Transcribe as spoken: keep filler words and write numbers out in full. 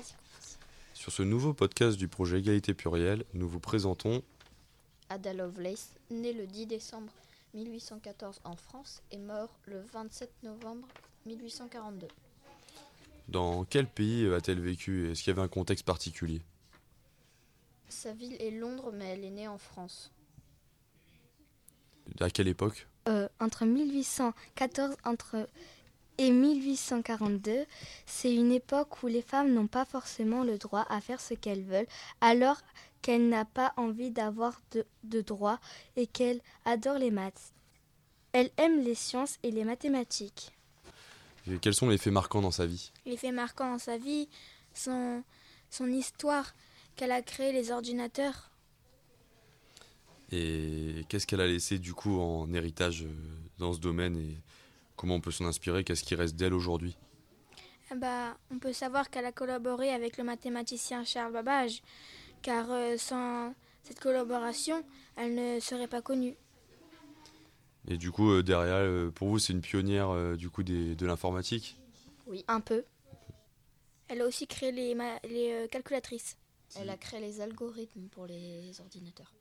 Vas-y, commence. Sur ce nouveau podcast du projet Égalité Plurielle, nous vous présentons Ada Lovelace, née le dix décembre mille huit cent quatorze en France et mort le vingt-sept novembre mille huit cent quarante-deux. dans quel pays a-t-elle vécu et est-ce qu'il y avait un contexte particulier? Sa ville est Londres, mais elle est née en France. À quelle époque? Euh, entre mille huit cent quatorze entre et mille huit cent quarante-deux, c'est une époque où les femmes n'ont pas forcément le droit à faire ce qu'elles veulent, alors qu'elle n'a pas envie d'avoir de, de droit et qu'elle adore les maths. Elle aime les sciences et les mathématiques. Et quels sont les faits marquants dans sa vie? Les faits marquants dans sa vie, son, son histoire, qu'elle a créé les ordinateurs. Et qu'est-ce qu'elle a laissé du coup en héritage euh, dans ce domaine et comment on peut s'en inspirer? Qu'est-ce qui reste d'elle aujourd'hui? Eh ben, on peut savoir qu'elle a collaboré avec le mathématicien Charles Babbage, car euh, sans cette collaboration, elle ne serait pas connue. Et du coup, euh, derrière, euh, pour vous, c'est une pionnière euh, du coup des, de l'informatique? Oui, Un peu. Elle a aussi créé les, ma- les euh, calculatrices. elle a créé les algorithmes pour les ordinateurs.